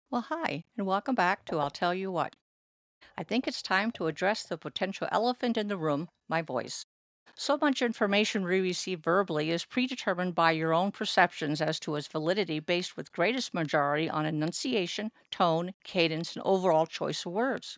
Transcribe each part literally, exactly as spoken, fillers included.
Well, hi, and welcome back to I'll Tell You What. I think it's time to address the potential elephant in the room, my voice. So much information we receive verbally is predetermined by your own perceptions as to its validity based with greatest majority on enunciation, tone, cadence, and overall choice of words.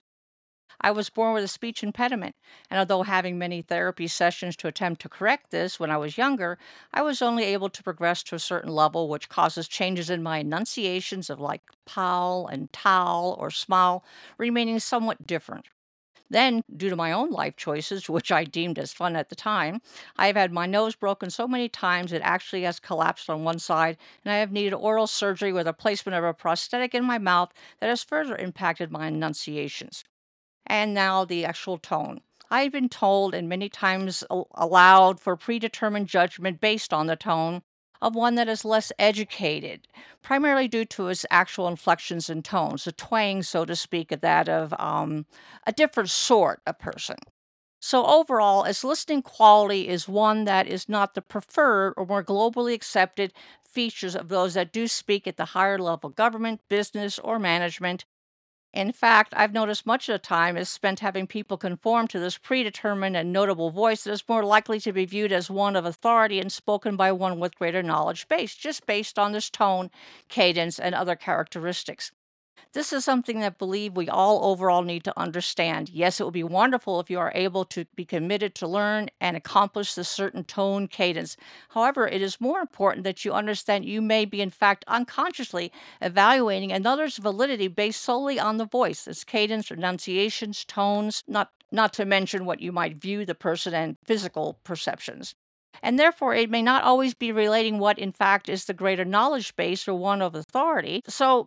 I was born with a speech impediment, and although having many therapy sessions to attempt to correct this when I was younger, I was only able to progress to a certain level, which causes changes in my enunciations of like pal and towel or smile remaining somewhat different. Then, due to my own life choices, which I deemed as fun at the time, I have had my nose broken so many times it actually has collapsed on one side, and I have needed oral surgery with a placement of a prosthetic in my mouth that has further impacted my enunciations. And now the actual tone. I've been told and many times al- allowed for predetermined judgment based on the tone of one that is less educated, primarily due to its actual inflections and tones, the twang, so to speak, of that of um, a different sort of person. So, overall, its listening quality is one that is not the preferred or more globally accepted features of those that do speak at the higher level government, business, or management. In fact, I've noticed much of the time is spent having people conform to this predetermined and notable voice that is more likely to be viewed as one of authority and spoken by one with greater knowledge base, just based on this tone, cadence, and other characteristics. This is something that I believe we all overall need to understand. Yes, it would be wonderful if you are able to be committed to learn and accomplish this certain tone cadence. However, it is more important that you understand you may be, in fact, unconsciously evaluating another's validity based solely on the voice, its cadence, enunciations, tones, not not to mention what you might view the person and physical perceptions. And therefore, it may not always be relating what, in fact, is the greater knowledge base or one of authority. So,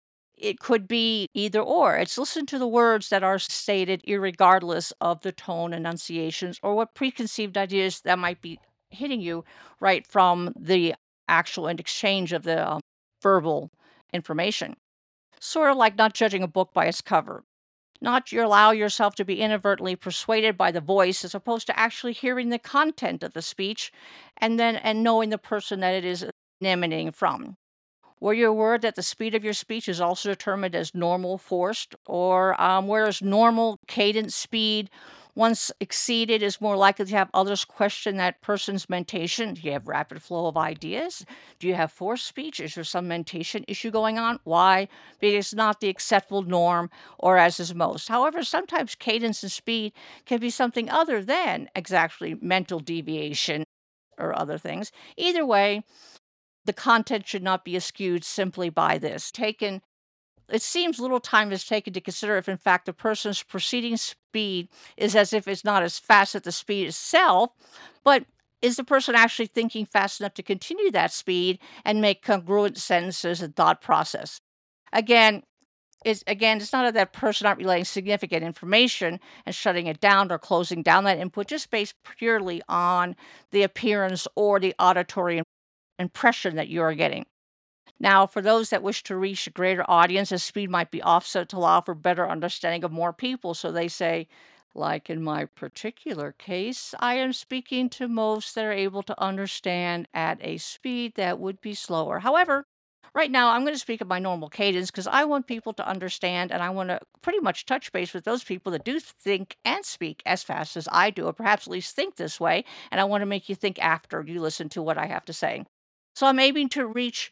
it could be either or. It's listen to the words that are stated irregardless of the tone, enunciations, or what preconceived ideas that might be hitting you right from the actual and exchange of the um, verbal information. Sort of like not judging a book by its cover. Not you allow yourself to be inadvertently persuaded by the voice as opposed to actually hearing the content of the speech and then and knowing the person that it is emanating from. Were you aware that the speed of your speech is also determined as normal forced, or um, whereas normal cadence speed, once exceeded, is more likely to have others question that person's mentation? Do you have rapid flow of ideas? Do you have forced speech? Is there some mentation issue going on? Why? Because it's not the acceptable norm, or as is most. However, sometimes cadence and speed can be something other than exactly mental deviation or other things. Either way, the content should not be skewed simply by this. Taken it seems little time is taken to consider if in fact the person's proceeding speed is as if it's not as fast as the speed itself, but is the person actually thinking fast enough to continue that speed and make congruent sentences and thought process? Again, it's again, it's not that that person not relaying significant information and shutting it down or closing down that input, just based purely on the appearance or the auditory impression that you are getting. Now, for those that wish to reach a greater audience, the speed might be offset to allow for better understanding of more people. So they say, like in my particular case, I am speaking to most that are able to understand at a speed that would be slower. However, right now I'm going to speak at my normal cadence because I want people to understand and I want to pretty much touch base with those people that do think and speak as fast as I do, or perhaps at least think this way. And I want to make you think after you listen to what I have to say. So I'm aiming to reach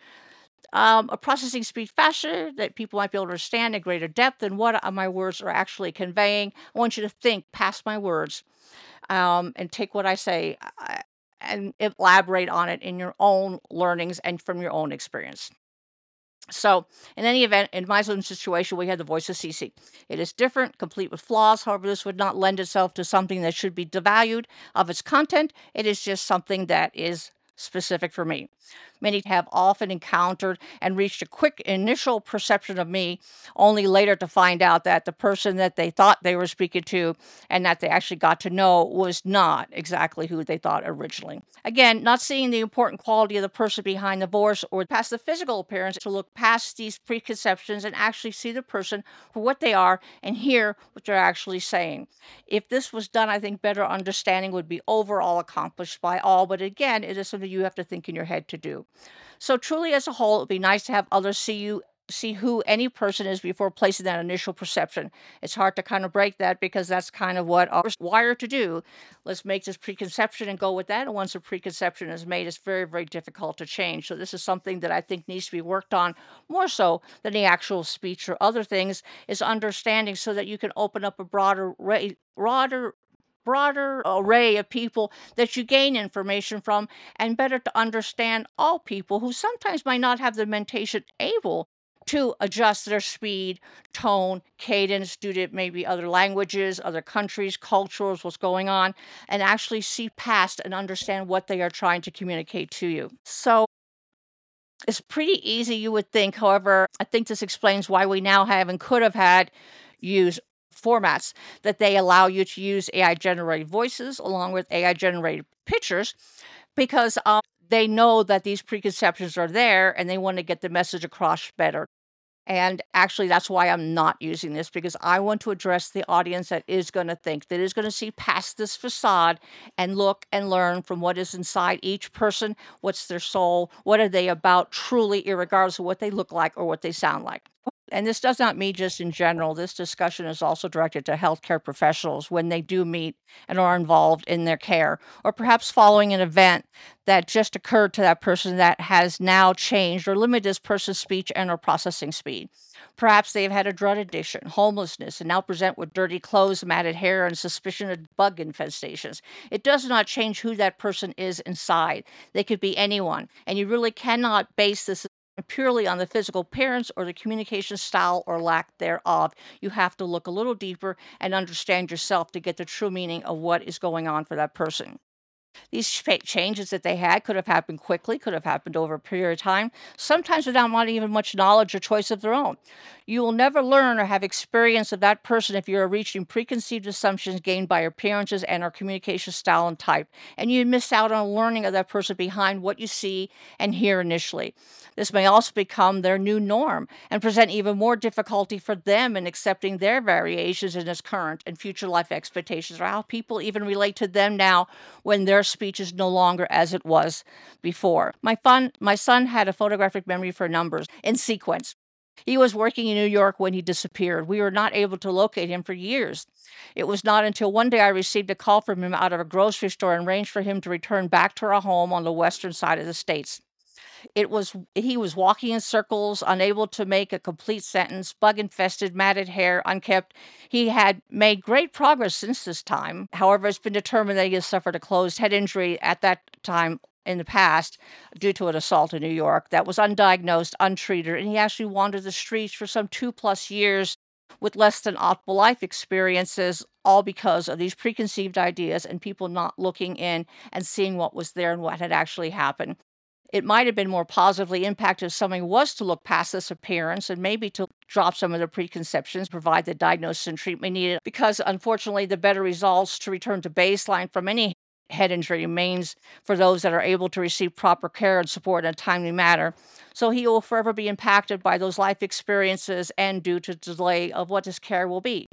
um, a processing speed faster that people might be able to understand in greater depth than what uh, my words are actually conveying. I want you to think past my words um, and take what I say uh, and elaborate on it in your own learnings and from your own experience. So, in any event, in my own situation, we had the voice of Cece. It is different, complete with flaws. However, this would not lend itself to something that should be devalued of its content. It is just something that is specific for me. Many have often encountered and reached a quick initial perception of me, only later to find out that the person that they thought they were speaking to and that they actually got to know was not exactly who they thought originally. Again, not seeing the important quality of the person behind the voice or past the physical appearance to look past these preconceptions and actually see the person for what they are and hear what they're actually saying. If this was done, I think better understanding would be overall accomplished by all. But again, it is something you have to think in your head to do. So, truly, as a whole, it would be nice to have others see you see who any person is before placing that initial perception. It's hard to kind of break that because that's kind of what our wired to do. Let's make this preconception and go with that. And once a preconception is made, it's very, very difficult to change. So this is something that I think needs to be worked on more so than the actual speech or other things, is understanding so that you can open up a broader, ra- broader broader array of people that you gain information from, and better to understand all people who sometimes might not have the mentation able to adjust their speed, tone, cadence due to maybe other languages, other countries, cultures, what's going on, and actually see past and understand what they are trying to communicate to you. So it's pretty easy, you would think. However, I think this explains why we now have and could have had use formats that they allow you to use A I generated voices along with A I generated pictures, because um, they know that these preconceptions are there and they want to get the message across better. And actually, that's why I'm not using this, because I want to address the audience that is going to think, that is going to see past this facade and look and learn from what is inside each person. What's their soul? What are they about truly, irregardless of what they look like or what they sound like? And this does not mean just in general. This discussion is also directed to healthcare professionals when they do meet and are involved in their care, or perhaps following an event that just occurred to that person that has now changed or limited this person's speech and or processing speed. Perhaps they've had a drug addiction, homelessness, and now present with dirty clothes, matted hair, and suspicion of bug infestations. It does not change who that person is inside. They could be anyone, and you really cannot base this purely on the physical appearance or the communication style or lack thereof. You have to look a little deeper and understand yourself to get the true meaning of what is going on for that person. These ch- changes that they had could have happened quickly, could have happened over a period of time, sometimes without not even much knowledge or choice of their own. You will never learn or have experience of that person if you are reaching preconceived assumptions gained by appearances and or communication style and type, and you miss out on learning of that person behind what you see and hear initially. This may also become their new norm and present even more difficulty for them in accepting their variations in its current and future life expectations, or how people even relate to them now when their speech is no longer as it was before. My, fun, my son had a photographic memory for numbers in sequence. He was working in New York when he disappeared. We were not able to locate him for years. It was not until one day I received a call from him out of a grocery store and arranged for him to return back to our home on the western side of the States. It was he was walking in circles, unable to make a complete sentence, bug infested, matted hair, unkempt. He had made great progress since this time. However, it's been determined that he has suffered a closed head injury at that time in the past due to an assault in New York that was undiagnosed, untreated, and he actually wandered the streets for some two plus years with less than optimal life experiences, all because of these preconceived ideas and people not looking in and seeing what was there and what had actually happened. It might have been more positively impacted if somebody was to look past this appearance and maybe to drop some of the preconceptions, provide the diagnosis and treatment needed, because unfortunately, the better results to return to baseline from any head injury remains for those that are able to receive proper care and support in a timely manner. So he will forever be impacted by those life experiences and due to delay of what his care will be.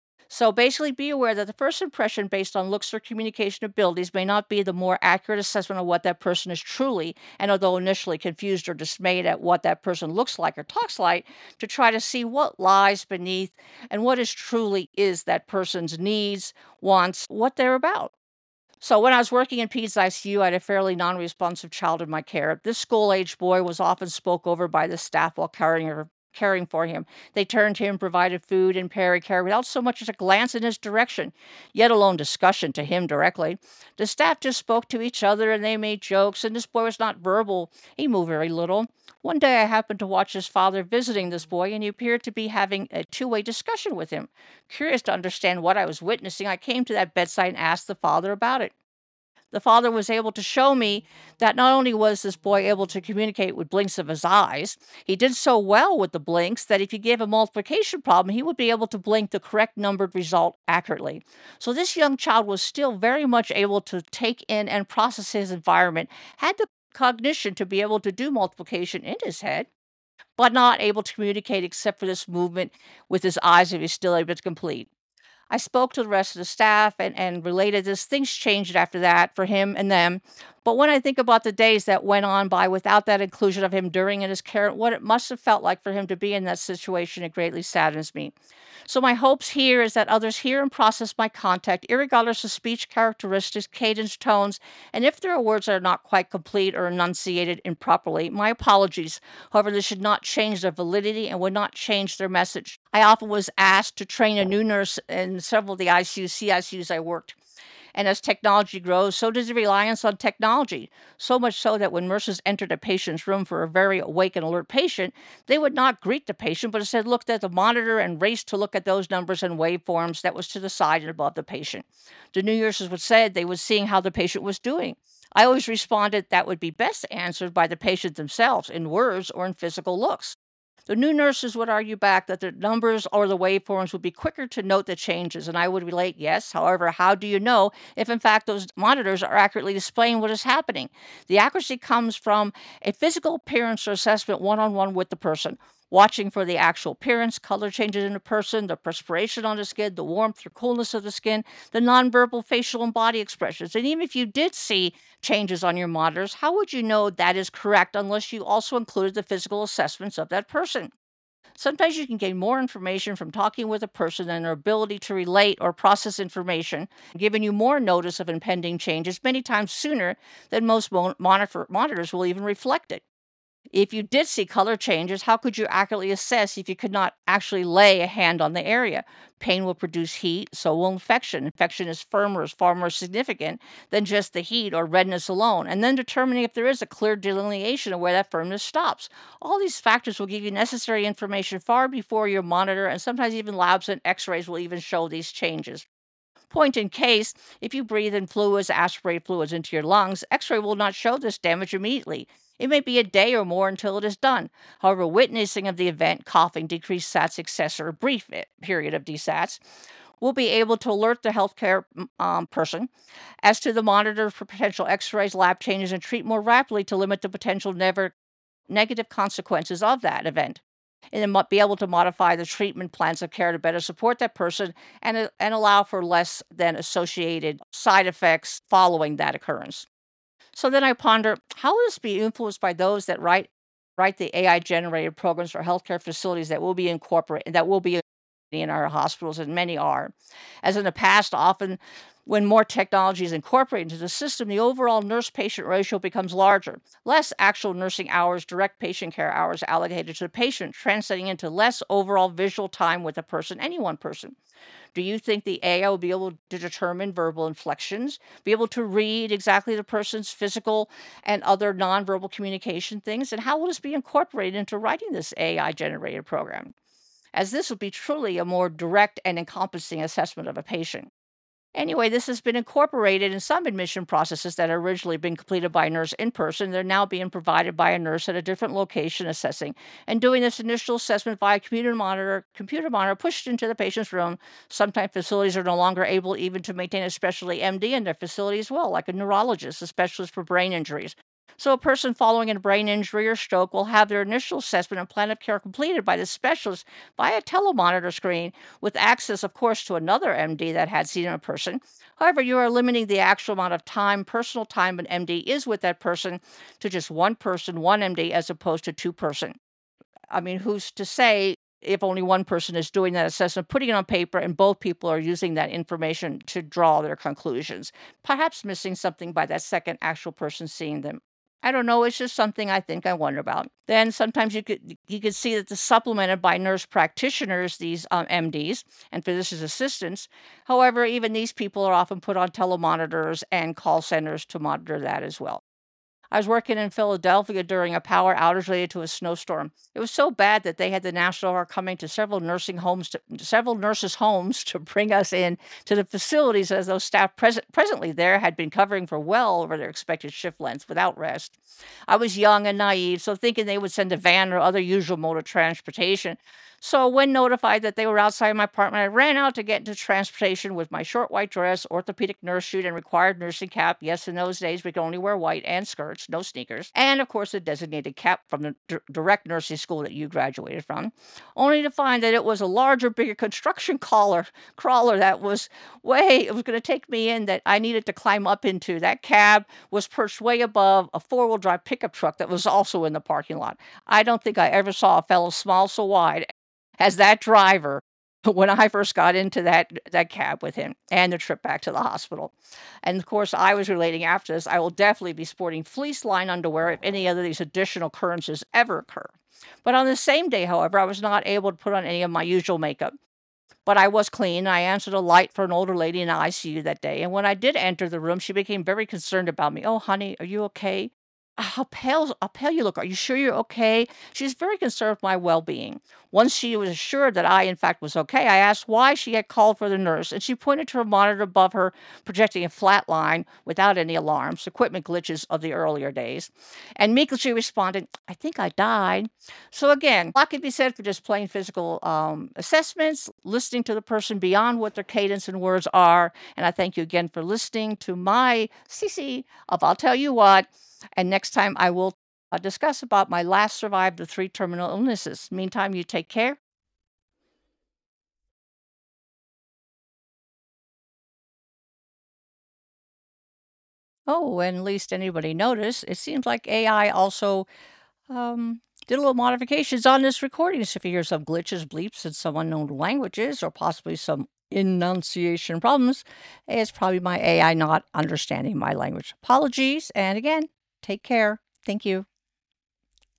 So basically, be aware that the first impression based on looks or communication abilities may not be the more accurate assessment of what that person is truly. And although initially confused or dismayed at what that person looks like or talks like, to try to see what lies beneath and what is truly is that person's needs, wants, what they're about. So when I was working in peds I C U, I had a fairly non-responsive child in my care. This school-aged boy was often spoke over by the staff while caring or caring for him. They turned to him, provided food and care without so much as a glance in his direction, yet alone discussion to him directly. The staff just spoke to each other and they made jokes, and this boy was not verbal. He moved very little. One day I happened to watch his father visiting this boy, and he appeared to be having a two-way discussion with him. Curious to understand what I was witnessing, I came to that bedside and asked the father about it. The father was able to show me that not only was this boy able to communicate with blinks of his eyes, he did so well with the blinks that if you gave a multiplication problem, he would be able to blink the correct numbered result accurately. So this young child was still very much able to take in and process his environment, had the cognition to be able to do multiplication in his head, but not able to communicate except for this movement with his eyes if he's still able to complete. I spoke to the rest of the staff and, and related this. Things changed after that for him and them. But when I think about the days that went on by without that inclusion of him during in his care, what it must have felt like for him to be in that situation, it greatly saddens me. So my hopes here is that others hear and process my contact, irregardless of speech characteristics, cadence, tones, and if there are words that are not quite complete or enunciated improperly, my apologies. However, this should not change their validity and would not change their message. I often was asked to train a new nurse in several of the I C Us, C I Cus I worked. And as technology grows, so does the reliance on technology. So much so that when nurses entered a patient's room for a very awake and alert patient, they would not greet the patient, but instead looked at the monitor and raced to look at those numbers and waveforms that was to the side and above the patient. The new nurses would say they were seeing how the patient was doing. I always responded that would be best answered by the patient themselves in words or in physical looks. The new nurses would argue back that the numbers or the waveforms would be quicker to note the changes, and I would relate, yes. However, how do you know if, in fact, those monitors are accurately displaying what is happening? The accuracy comes from a physical appearance or assessment one on one with the person, watching for the actual appearance, color changes in the person, the perspiration on the skin, the warmth or coolness of the skin, the nonverbal facial and body expressions. And even if you did see changes on your monitors, how would you know that is correct unless you also included the physical assessments of that person? Sometimes you can gain more information from talking with a person than their ability to relate or process information, giving you more notice of impending changes many times sooner than most mon- monitor- monitors will even reflect it. If you did see color changes, how could you accurately assess if you could not actually lay a hand on the area? Pain will produce heat, so will infection. Infection is firmer, is far more significant than just the heat or redness alone. And then determining if there is a clear delineation of where that firmness stops. All these factors will give you necessary information far before your monitor, and sometimes even labs and x-rays will even show these changes. Point in case, if you breathe in fluids, aspirate fluids into your lungs, x ray will not show this damage immediately. It may be a day or more until it is done. However, witnessing of the event, coughing, decreased SATs, et cetera, a brief period of D SATs, will be able to alert the healthcare um, person as to the monitor for potential x rays, lab changes, and treat more rapidly to limit the potential never negative consequences of that event, and then be able to modify the treatment plans of care to better support that person and, uh, and allow for less than associated side effects following that occurrence. So then I ponder, how will this be influenced by those that write write the A I generated programs for healthcare facilities that will be incorporated that will be in our hospitals, and many are. As in the past, often when more technology is incorporated into the system, the overall nurse-patient ratio becomes larger. Less actual nursing hours, direct patient care hours allocated to the patient, translating into less overall visual time with a person, any one person. Do you think the A I will be able to determine verbal inflections, be able to read exactly the person's physical and other nonverbal communication things? And how will this be incorporated into writing this A I generated program? As this would be truly a more direct and encompassing assessment of a patient. Anyway, this has been incorporated in some admission processes that had originally been completed by a nurse in person. They're now being provided by a nurse at a different location assessing and doing this initial assessment via computer monitor, computer monitor pushed into the patient's room. Sometimes facilities are no longer able even to maintain a specialty M D in their facility as well, like a neurologist, a specialist for brain injuries. So a person following a brain injury or stroke will have their initial assessment and plan of care completed by the specialist by a telemonitor screen with access, of course, to another M D that had seen a person. However, you are limiting the actual amount of time, personal time an M D is with that person to just one person, one M D, as opposed to two person. I mean, who's to say if only one person is doing that assessment, putting it on paper, and both people are using that information to draw their conclusions, perhaps missing something by that second actual person seeing them. I don't know. It's just something I think I wonder about. Then sometimes you could you could see that the supplemented by nurse practitioners, these um, M Ds and physician's assistants. However, even these people are often put on telemonitors and call centers to monitor that as well. I was working in Philadelphia during a power outage related to a snowstorm. It was so bad that they had the National Guard coming to several nursing homes, to, several nurses' homes, to bring us in to the facilities, as those staff present, presently there had been covering for well over their expected shift length without rest. I was young and naive, so thinking they would send a van or other usual mode of transportation So, when notified that they were outside my apartment, I ran out to get into transportation with my short white dress, orthopedic nurse suit, and required nursing cap. Yes, in those days, we could only wear white and skirts, no sneakers. And, of course, a designated cap from the d- direct nursing school that you graduated from, only to find that it was a larger, bigger construction crawler, crawler that was way, it was going to take me in that I needed to climb up into. That cab was perched way above a four wheel drive pickup truck that was also in the parking lot. I don't think I ever saw a fellow smile so wide as that driver when I first got into that that cab with him and the trip back to the hospital. And of course, I was relating after this, I will definitely be sporting fleece line underwear if any other of these additional occurrences ever occur. But on the same day, however, I was not able to put on any of my usual makeup. But I was clean. I answered a light for an older lady in the I C U that day. And when I did enter the room, she became very concerned about me. "Oh, honey, are you okay? How pale, how pale you look. Are you sure you're okay?" She was very concerned with my well being. Once she was assured that I, in fact, was okay, I asked why she had called for the nurse, and she pointed to her monitor above her, projecting a flat line without any alarms, equipment glitches of the earlier days. And meekly she responded, "I think I died." So, again, a lot can be said for just plain physical um, assessments, listening to the person beyond what their cadence and words are. And I thank you again for listening to my C C of I'll Tell You What. And next time I will uh, discuss about my last survived the three terminal illnesses. Meantime, you take care. Oh, and at least anybody noticed, it seems like A I also um, did a little modifications on this recording. So if you hear some glitches, bleeps, in some unknown languages, or possibly some enunciation problems, it's probably my A I not understanding my language. Apologies. And again, take care. Thank you.